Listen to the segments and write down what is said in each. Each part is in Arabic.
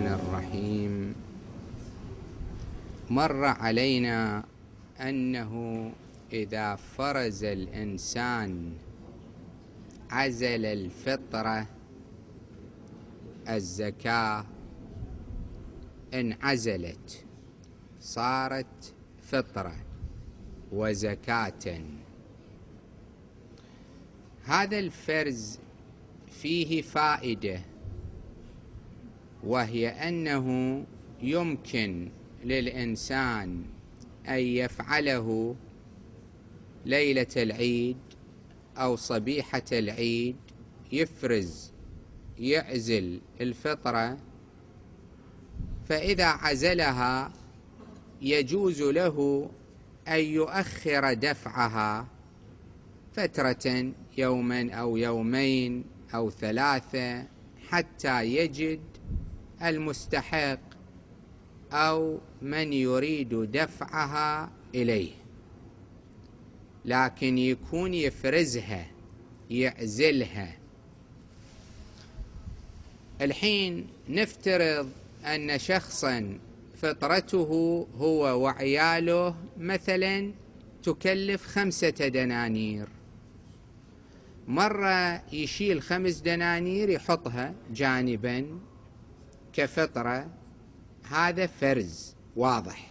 الرحمن الرحيم. مر علينا أنه إذا فرز الإنسان عزل الفطرة الزكاة انعزلت، صارت فطرة وزكاة. هذا الفرز فيه فائدة، وهي أنه يمكن للإنسان أن يفعله ليلة العيد أو صبيحة العيد، يعزل الفطرة، فإذا عزلها يجوز له أن يؤخر دفعها فترة، يوما أو يومين أو 3، حتى يجد المستحق أو من يريد دفعها إليه، لكن يكون يفرزها يعزلها. الحين نفترض أن شخصا فطرته هو وعياله مثلا تكلف 5 دنانير، مرة يشيل 5 دنانير يحطها جانبا كفطرة، هذا فرز واضح.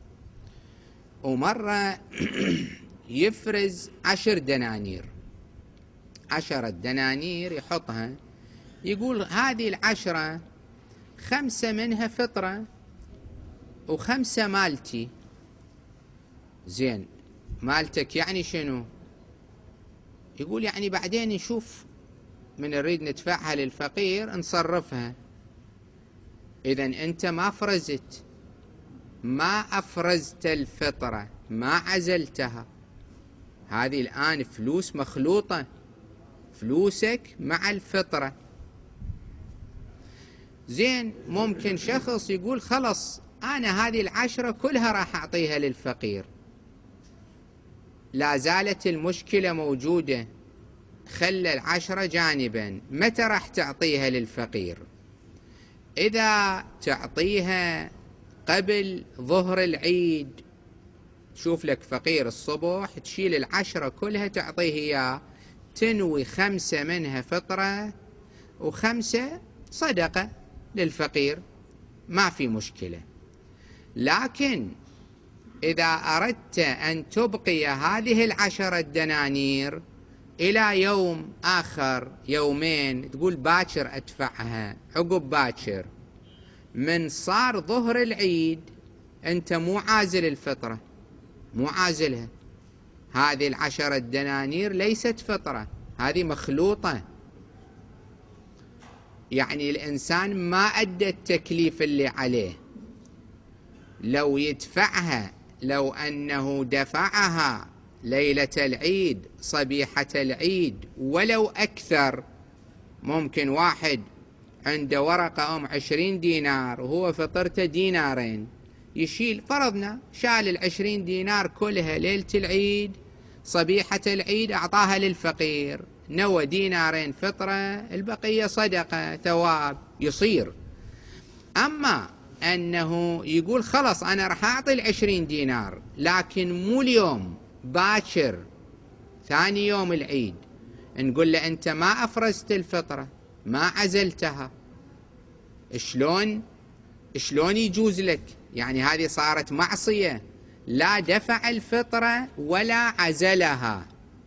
ومرة يفرز 10 دنانير، 10 دنانير يحطها، يقول هذه 10 5 منها فطرة و5 مالتي. زين، مالتك يعني شنو؟ يقول يعني بعدين نشوف من نريد ندفعها للفقير نصرفها. إذن أنت ما أفرزت الفطرة، ما عزلتها، هذه الآن فلوس مخلوطة، فلوسك مع الفطرة. زين، ممكن شخص يقول خلص أنا هذه 10 كلها راح أعطيها للفقير، لا زالت المشكلة موجودة، خلى 10 جانبا، متى راح تعطيها للفقير؟ إذا تعطيها قبل ظهر العيد، شوف لك فقير الصبح تشيل 10 كلها تعطيه إياه، تنوي 5 منها فطرة و5 صدقة للفقير، ما في مشكلة. لكن إذا أردت أن تبقي هذه 10 دنانير إلى يوم آخر، يومين، تقول باكر أدفعها، عقب باكر، من صار ظهر العيد أنت مو عازل الفطرة، مو عازلها، هذه 10 دنانير ليست فطرة، هذه مخلوطة، يعني الإنسان ما أدى التكليف اللي عليه. لو يدفعها، لو أنه دفعها ليلة العيد صبيحة العيد ولو أكثر، ممكن واحد عنده ورقة 20 دينار وهو فطرته 2 دينار، يشيل، فرضنا شال 20 دينار كلها ليلة العيد صبيحة العيد أعطاها للفقير، نوى 2 دينار فطرة، البقية صدقة ثواب يصير. أما أنه يقول خلص أنا راح أعطي 20 دينار لكن مو اليوم، باكر ثاني يوم العيد، نقول له أنت ما أفرزت الفطرة، ما عزلتها، شلون يجوز لك؟ يعني هذه صارت معصية، لا دفع الفطرة ولا عزلها.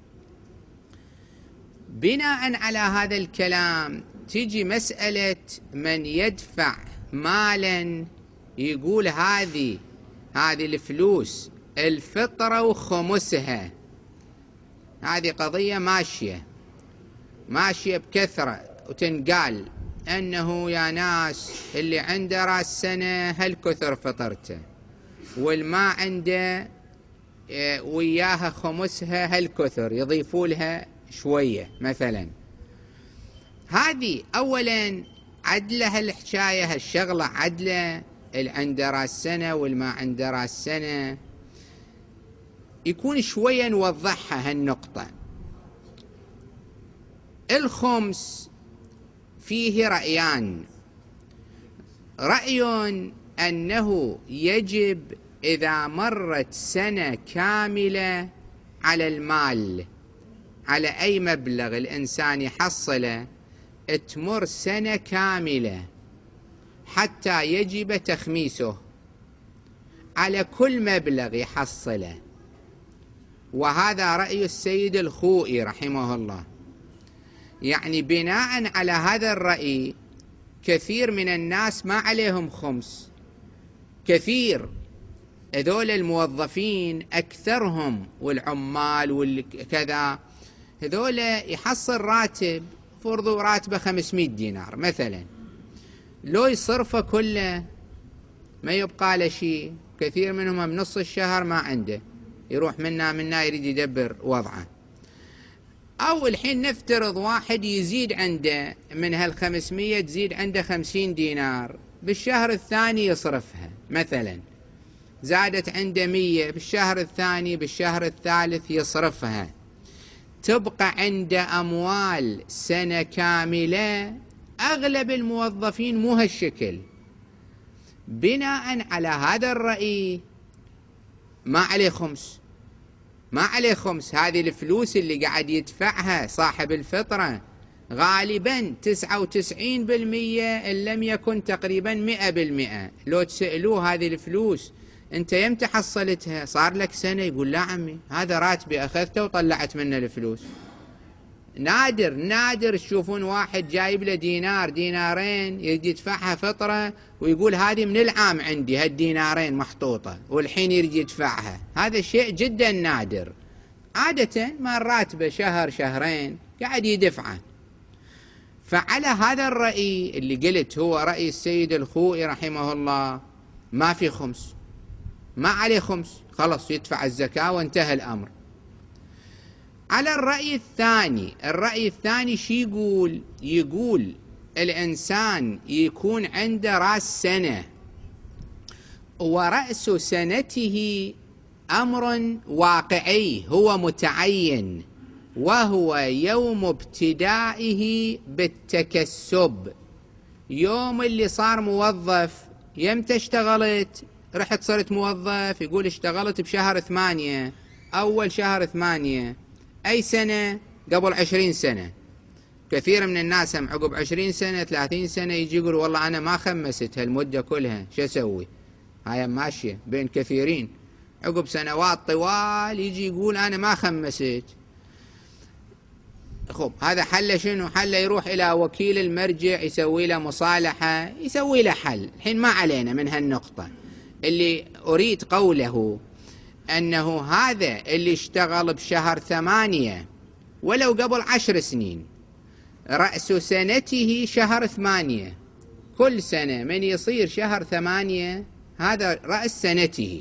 بناء على هذا الكلام تيجي مسألة من يدفع مالا، يقول هذه الفلوس الفطرة وخمسها، هذه قضية ماشية بكثرة، وتنقال أنه يا ناس اللي عنده رأس سنة هالكثر فطرته، والما عنده وياها خمسها هالكثر، يضيفوا لها شوية مثلا. هذه أولا عدلة هالحكاية، هالشغلة عدلة، اللي عنده رأس سنة والما عنده رأس سنة، يكون شوية نوضحها هالنقطة. الخمس فيه رأيان، رأي أنه يجب إذا مرت سنة كاملة على المال، على أي مبلغ الإنسان يحصله، تمر سنة كاملة حتى يجب تخميسه على كل مبلغ يحصله. وهذا رأي السيد الخوئي رحمه الله. يعني بناء على هذا الرأي كثير من الناس ما عليهم خمس، كثير هذول الموظفين أكثرهم والعمال والكذا، هذول يحصل راتب، فرضوا راتبه 500 دينار مثلا، لو يصرفه كله ما يبقى له شيء. كثير منهم بنص الشهر ما عنده، يروح منا يريد يدبر وضعه. أو الحين نفترض واحد يزيد عنده من هال500 تزيد عنده 50 دينار، بالشهر الثاني يصرفها مثلا، زادت عنده 100 بالشهر الثاني، بالشهر الثالث يصرفها، تبقى عنده أموال سنة كاملة. أغلب الموظفين مو هالشكل. بناء على هذا الرأي ما عليه خمس، ما عليه خمس. هذه الفلوس اللي قاعد يدفعها صاحب الفطرة غالبا 99% إن لم يكن تقريبا 100%. لو تسألوه هذه الفلوس انت يمتى حصلتها؟ صار لك سنة؟ يقول لا عمي هذا راتبي أخذته وطلعت منه الفلوس. نادر تشوفون واحد جايب له دينار دينارين يريد يدفعها فطرة ويقول هذه من العام عندي هالدينارين محطوطة والحين يريد يدفعها. هذا شيء جدا نادر. عادة ما راتبه شهر شهرين قاعد يدفعه. فعلى هذا الرأي اللي قلت هو رأي السيد الخوئي رحمه الله، ما في خمس، ما عليه خمس، خلص يدفع الزكاة وانتهى الأمر. على الرأي الثاني شي يقول الإنسان يكون عنده رأس سنة، ورأس سنته أمر واقعي هو متعين، وهو يوم ابتدائه بالتكسب. يوم اللي صار موظف، يمتى اشتغلت؟ رحت صرت موظف، يقول اشتغلت بشهر 8، أول شهر 8. أي سنة؟ قبل 20 سنة. كثير من الناس هم عقب 20 سنة 30 سنة يجي يقول والله أنا ما خمست هالمدة كلها، شو أسوي؟ هاي ماشية بين كثيرين، عقب سنوات طوال يجي يقول أنا ما خمست. خب هذا حل شنو؟ حل يروح إلى وكيل المرجع يسوي له مصالحة، يسوي له حل. الحين ما علينا من هالنقطة. اللي أريد قوله أنه هذا اللي اشتغل بشهر 8 ولو قبل 10 سنين، رأس سنته شهر 8، كل سنة من يصير شهر 8 هذا رأس سنته.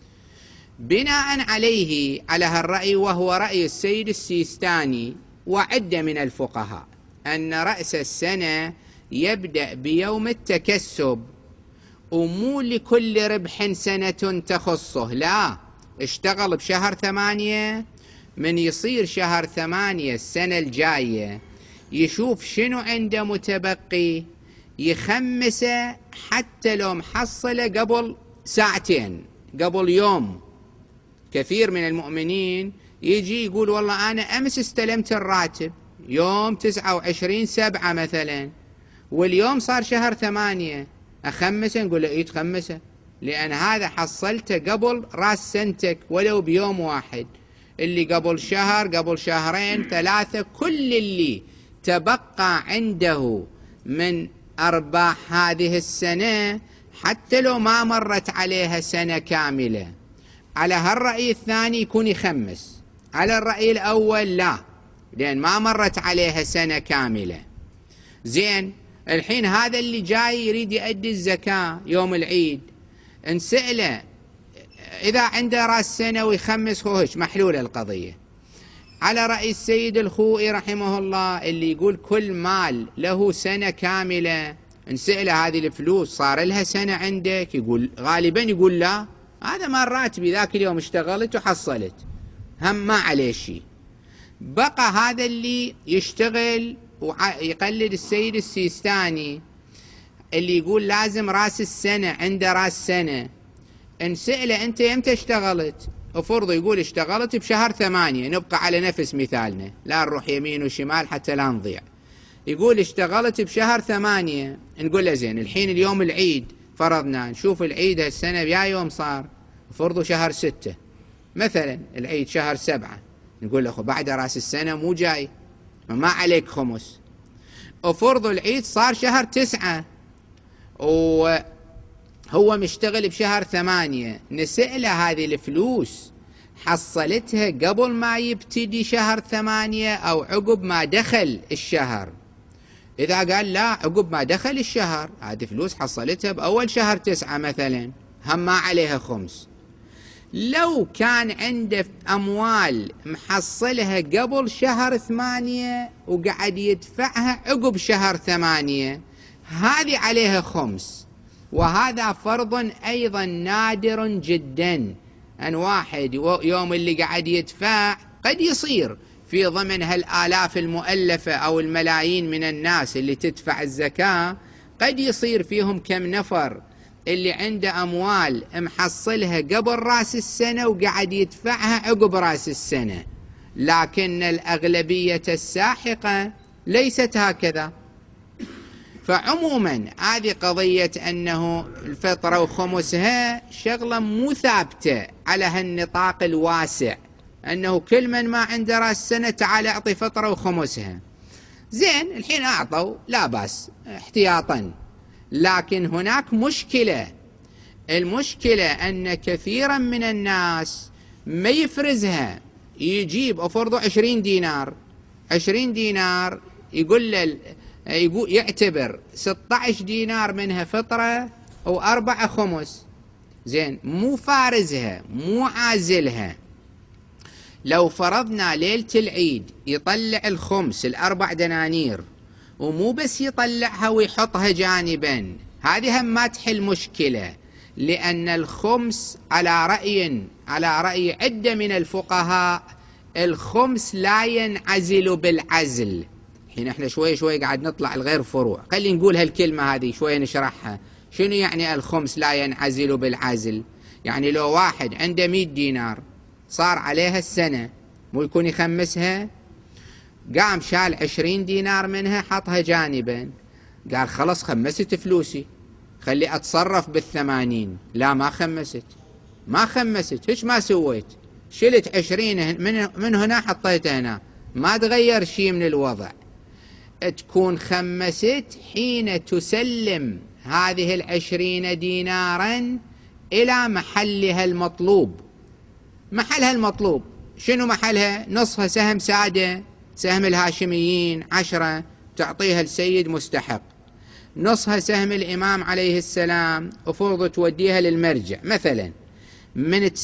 بناء عليه على هالرأي، وهو رأي السيد السيستاني وعدة من الفقهاء، أن رأس السنة يبدأ بيوم التكسب، ومو لكل ربح سنة تخصه، لا، اشتغل بشهر 8 من يصير شهر 8 السنة الجاية يشوف شنو عنده متبقي يخمسه، حتى لو محصله قبل ساعتين قبل يوم. كثير من المؤمنين يجي يقول والله أنا أمس استلمت الراتب يوم 29/7 مثلا، واليوم صار شهر 8، أخمسه؟ نقول له إيه تخمسه، لأن هذا حصلته قبل رأس سنتك ولو بيوم واحد. اللي قبل شهر قبل شهرين 3 كل اللي تبقى عنده من أرباح هذه السنة حتى لو ما مرت عليها سنة كاملة. على هالرأي الثاني يكون يخمس، على الرأي الأول لا، لأن ما مرت عليها سنة كاملة. زين، الحين هذا اللي جاي يريد يؤدي الزكاة يوم العيد، نسأله إذا عنده رأس سنة ويخمس خوهش محلولة القضية. على رأي السيد الخوئي رحمه الله اللي يقول كل مال له سنة كاملة، نسأله هذه الفلوس صار لها سنة عندك؟ يقول غالبا يقول لا، هذا مال راتبي ذاك اليوم اشتغلت وحصلت، هم ما عليه شيء. بقى هذا اللي يشتغل ويقلد السيد السيستاني، اللي يقول لازم راس السنة عنده راس سنة، نسأله أنت يمتى اشتغلت؟ وفرض يقول اشتغلت بشهر 8، نبقى على نفس مثالنا لا نروح يمين وشمال حتى لا نضيع. يقول اشتغلت بشهر 8، نقول له زين الحين اليوم العيد، فرضنا نشوف العيد هالسنة بيا يوم صار، فرضه شهر 6 مثلا، العيد شهر 7، نقول له أخو بعد رأس السنة مو جاي، ما عليك خمس. وفرض العيد صار شهر 9 وهو مشتغل بشهر 8، نسأله هذه الفلوس حصلتها قبل ما يبتدي شهر 8 أو عقب ما دخل الشهر؟ إذا قال لا عقب ما دخل الشهر، هذه فلوس حصلتها بأول شهر 9 مثلا، هم ما عليها خمس. لو كان عنده أموال محصلها قبل شهر 8 وقعد يدفعها عقب شهر 8، هذه عليها خمس. وهذا فرض أيضا نادر جدا، أن واحد يوم اللي قاعد يدفع قد يصير في ضمن هالآلاف المؤلفة أو الملايين من الناس اللي تدفع الزكاة، قد يصير فيهم كم نفر اللي عنده أموال محصلها قبل رأس السنة وقاعد يدفعها عقب رأس السنة، لكن الأغلبية الساحقة ليست هكذا. فعموما هذه قضية أنه الفطرة وخمسها شغلة مو ثابتة على هالنطاق الواسع، أنه كل من ما عنده رأس سنة تعال أعطي فطرة وخمسها. زين الحين أعطوا لا بأس احتياطا، لكن هناك مشكلة. المشكلة أن كثيرا من الناس ما يفرزها، يجيب أفرضه 20 دينار، 20 دينار يقول يعتبر 16 دينار منها فطرة و4 خمس. زين مو فارزها مو عازلها. لو فرضنا ليلة العيد يطلع الخمس 4 دنانير، ومو بس يطلعها ويحطها جانبا، هذه هم ما تحل مشكلة، لأن الخمس على رأي عدة من الفقهاء الخمس لا ينعزل بالعزل. الحين احنا شوي شوي قاعد نطلع الغير فروع، خلي نقول هالكلمة هذه شوي نشرحها. شنو يعني الخمس لا ينعزل بالعزل؟ يعني لو واحد عنده 100 دينار صار عليها السنة، مو يكون يخمسها؟ قام شال 20 دينار منها حطها جانبا، قال خلص خمست فلوسي، خلي أتصرف بال80. لا ما خمست. إيش ما سويت؟ شلت 20 من هنا حطيتها هنا، ما تغير شيء من الوضع. تكون خمست حين تسلم هذه 20 دينارا إلى محلها المطلوب. محلها المطلوب شنو محلها؟ نصها سهم سادة، سهم الهاشميين 10 تعطيها السيد مستحق، نصها سهم الإمام عليه السلام وفرض توديها للمرجع مثلا. من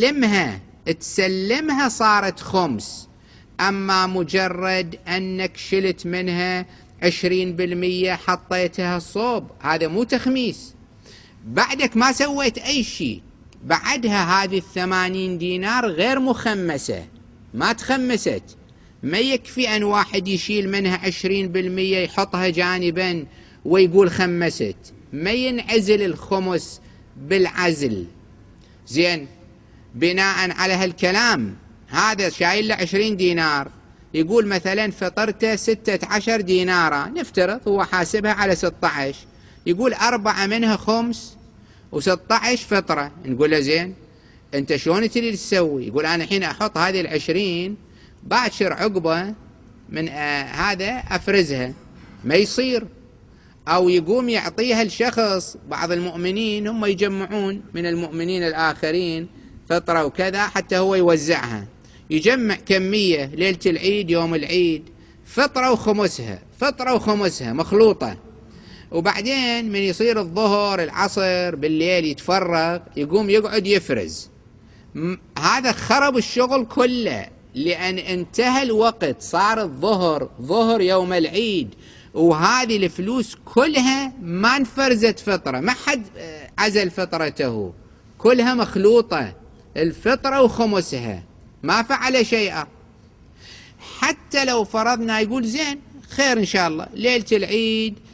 تسلمها صارت خمس. أما مجرد أنك شلت منها 20% حطيتها الصوب، هذا مو تخميس، بعدك ما سويت أي شيء. بعدها هذه 80 دينار غير مخمسة، ما تخمست. ما يكفي أن واحد يشيل منها 20% يحطها جانبا ويقول خمست، ما ينعزل الخمس بالعزل. زين بناء على هالكلام هذا شايل له 20 دينار، يقول مثلا فطرته 16 دينارا، نفترض هو حاسبها على 16، يقول 4 منها خمس و16 فطرة. نقول له زين انت شلون تريد تسوي؟ يقول انا الحين احط هذه 20 باكر عقبه من هذا افرزها، ما يصير. او يقوم يعطيها لشخص، بعض المؤمنين هم يجمعون من المؤمنين الاخرين فطرة وكذا حتى هو يوزعها، يجمع كمية ليلة العيد يوم العيد فطرة وخمسها مخلوطة، وبعدين من يصير الظهر العصر بالليل يتفرغ يقوم يقعد يفرز. هذا خرب الشغل كله، لأن انتهى الوقت، صار الظهر ظهر يوم العيد، وهذه الفلوس كلها ما انفرزت فطرة، ما حد عزل فطرته، كلها مخلوطة، الفطرة وخمسها، ما فعل شيئا. حتى لو فرضنا يقول زين خير إن شاء الله ليلة العيد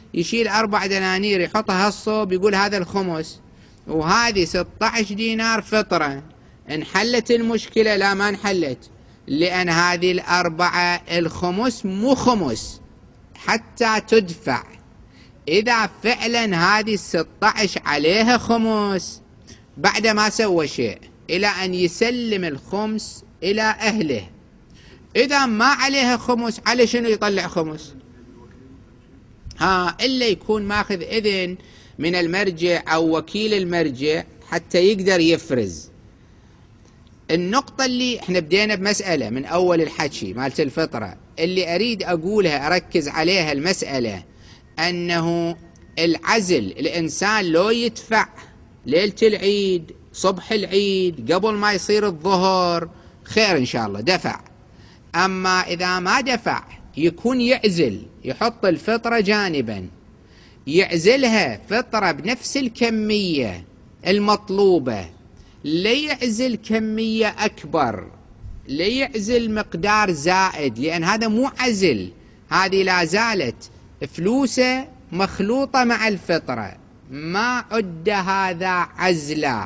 يشيل 4 دنانير يحطها الصوب يقول هذا الخمس، وهذه 16 دينار فطرة. انحلت المشكلة؟ لا ما انحلت، لأن هذه 4 الخمس مو خمس حتى تدفع. إذا فعلا هذه 16 عليها خمس بعد ما سوى شيء إلى أن يسلم الخمس إلى أهله، إذا ما عليها خمس على شنو يطلع خمس؟ إلا يكون ماخذ إذن من المرجع أو وكيل المرجع حتى يقدر يفرز. النقطة اللي احنا بدينا بمسألة من أول الحكي مالت الفطرة، اللي أريد أقولها أركز عليها المسألة أنه العزل الإنسان لو يدفع ليلة العيد صبح العيد قبل ما يصير الظهر خير إن شاء الله دفع. أما إذا ما دفع يكون يعزل، يحط الفطرة جانبا، يعزلها فطرة بنفس الكمية المطلوبة، ليعزل كمية أكبر، ليعزل مقدار زائد، لأن هذا مو عزل، هذه لا زالت فلوسه مخلوطة مع الفطرة، ما عد هذا عزلا.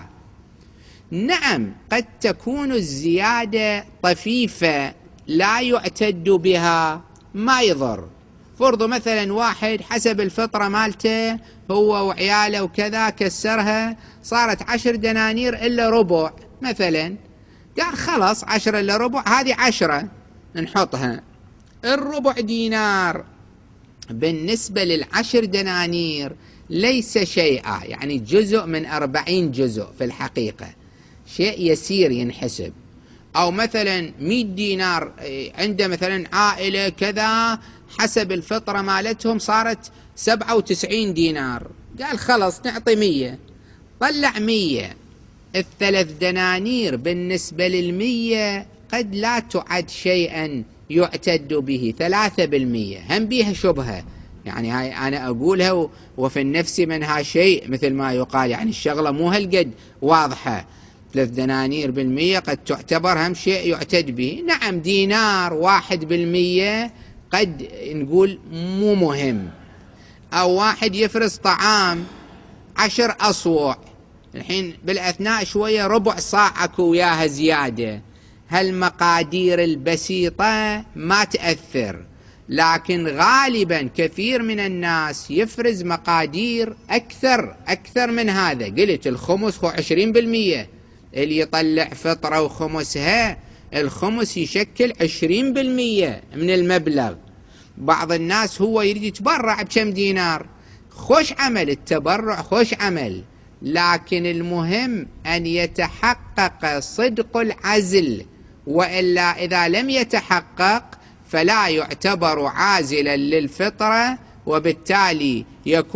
نعم قد تكون الزيادة طفيفة لا يعتد بها، ما يضر. فرضوا مثلا واحد حسب الفطرة مالته هو وعياله وكذا كسرها صارت 10 دنانير إلا ربع مثلا، قال خلاص 10 إلا ربع هذه 10 نحطها. الربع دينار بالنسبة لل10 دنانير ليس شيئا، يعني جزء من 40 جزء في الحقيقة، شيء يسير ينحسب. أو مثلا 100 دينار عنده مثلا عائلة كذا حسب الفطرة مالتهم صارت 97 دينار، قال خلاص نعطي 100، طلع 100. ال3 دنانير بالنسبة لل100 قد لا تعد شيئا يعتد به، 3% هم بيها شبهة، يعني هاي أنا أقولها وفي النفس منها شيء مثل ما يقال، يعني الشغلة مو هالقد واضحة. 3 دنانير بالمية قد تعتبر هم شيء يعتد به. نعم دينار 1% قد نقول مو مهم. أو واحد يفرز طعام 10 أصوع، الحين بالأثناء شوية ربع صاع أكو وياها زيادة، هالمقادير البسيطة ما تأثر، لكن غالبا كثير من الناس يفرز مقادير أكثر من هذا. قلت الخمس هو 20%، اللي يطلع فطرة وخمسها، الخمس يشكل 20% من المبلغ. بعض الناس هو يريد يتبرع بكم دينار، خوش عمل التبرع، خوش عمل، لكن المهم أن يتحقق صدق العزل، وإلا إذا لم يتحقق فلا يعتبر عازلا للفطرة، وبالتالي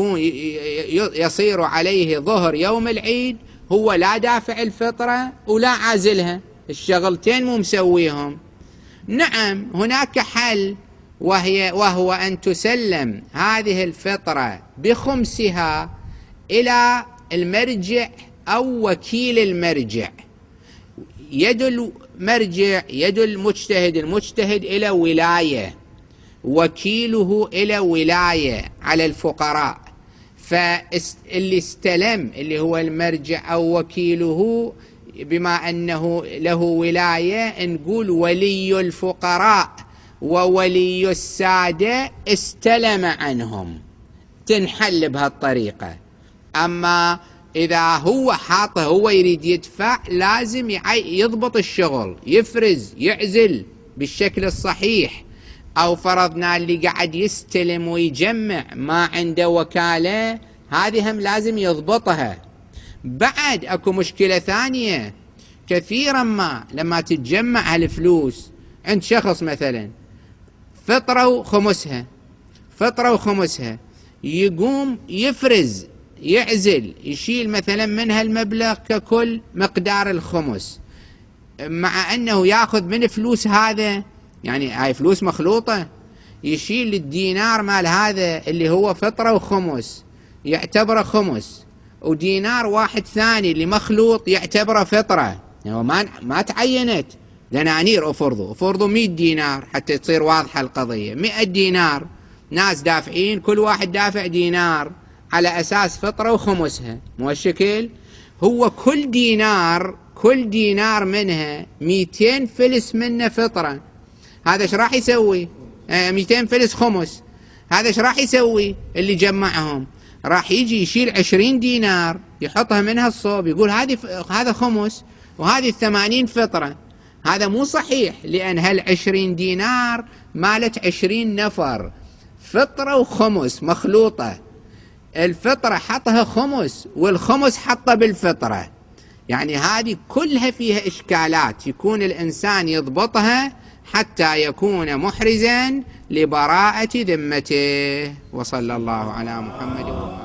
يصير عليه ظهر يوم العيد هو لا دافع الفطرة ولا عازلها، الشغلتين مو مسويهم. نعم هناك حل، وهو أن تسلم هذه الفطرة بخمسها إلى المرجع أو وكيل المرجع. يد المرجع يد المجتهد إلى ولاية، وكيله إلى ولاية على الفقراء. فاللي استلم اللي هو المرجع أو وكيله بما أنه له ولاية نقول ولي الفقراء وولي السادة استلم عنهم، تنحل بهالطريقة. أما إذا هو حاطه هو يريد يدفع لازم يضبط الشغل، يفرز يعزل بالشكل الصحيح. أو فرضنا اللي قاعد يستلم ويجمع ما عنده وكالة، هذه هم لازم يضبطها. بعد أكو مشكلة ثانية، كثيرا ما لما تتجمع هالفلوس عند شخص مثلا فطرة وخمسها، يقوم يفرز يعزل يشيل مثلا منها المبلغ ككل مقدار الخمس، مع أنه يأخذ من فلوس هذا، يعني هاي فلوس مخلوطة، يشيل الدينار مال هذا اللي هو فطرة وخمس يعتبره خمس، ودينار واحد ثاني اللي مخلوط يعتبره فطرة، يعني ما تعينت دنانير. أفرضوا 100 دينار حتى تصير واضحة القضية، 100 دينار ناس دافعين، كل واحد دافع دينار على أساس فطرة وخمسها، مو الشكل؟ هو كل دينار منها 200 فلس منه فطرة. هذا ايش راح يسوي؟ 200 فلس خمس. هذا ايش راح يسوي اللي جمعهم؟ راح يجي يشيل 20 دينار يحطها منها الصوب، يقول هذا خمس وهذه 80 فطرة. هذا مو صحيح، لأن هال20 دينار مالت 20 نفر، فطرة وخمس مخلوطة. الفطرة حطها خمس والخمس حطها بالفطرة. يعني هذه كلها فيها إشكالات، يكون الإنسان يضبطها حتى يكون محرزا لبراءة ذمته. وصلى الله على محمد.